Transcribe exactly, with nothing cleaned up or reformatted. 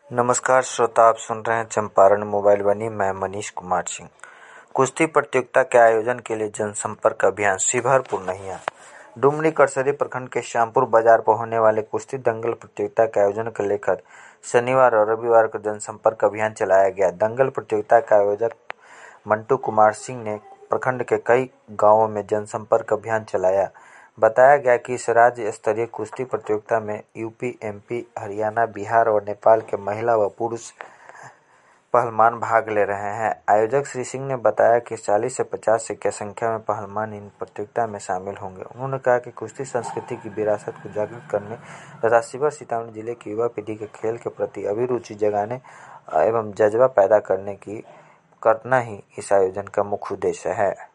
नमस्कार श्रोता, आप सुन रहे हैं चंपारण मोबाइल वाणी। मैं मनीष कुमार सिंह। कुश्ती प्रतियोगिता के आयोजन के लिए जनसंपर्क अभियान शिवहर पूर्णिया। डुमरी करसरी प्रखंड के श्यामपुर बाजार पर होने वाले कुश्ती दंगल प्रतियोगिता के आयोजन को लेकर शनिवार और रविवार को जनसंपर्क अभियान चलाया गया। दंगल प्रतियोगिता के आयोजक मंटू कुमार सिंह ने प्रखंड के कई गाँवों में जनसंपर्क अभियान चलाया। बताया गया कि इस राज्य स्तरीय कुश्ती प्रतियोगिता में यूपी, एमपी, हरियाणा, बिहार और नेपाल के महिला व पुरुष पहलवान भाग ले रहे हैं। आयोजक श्री सिंह ने बताया कि चालीस से पचास की संख्या में पहलवान इन प्रतियोगिता में शामिल होंगे। उन्होंने कहा कि कुश्ती संस्कृति की विरासत को जागृत करने तथा शिवहर सीतामढ़ी जिले की युवा पीढ़ी के खेल के प्रति अभिरुचि जगाने एवं जज्बा पैदा करने की करना ही इस आयोजन का मुख्य उद्देश्य है।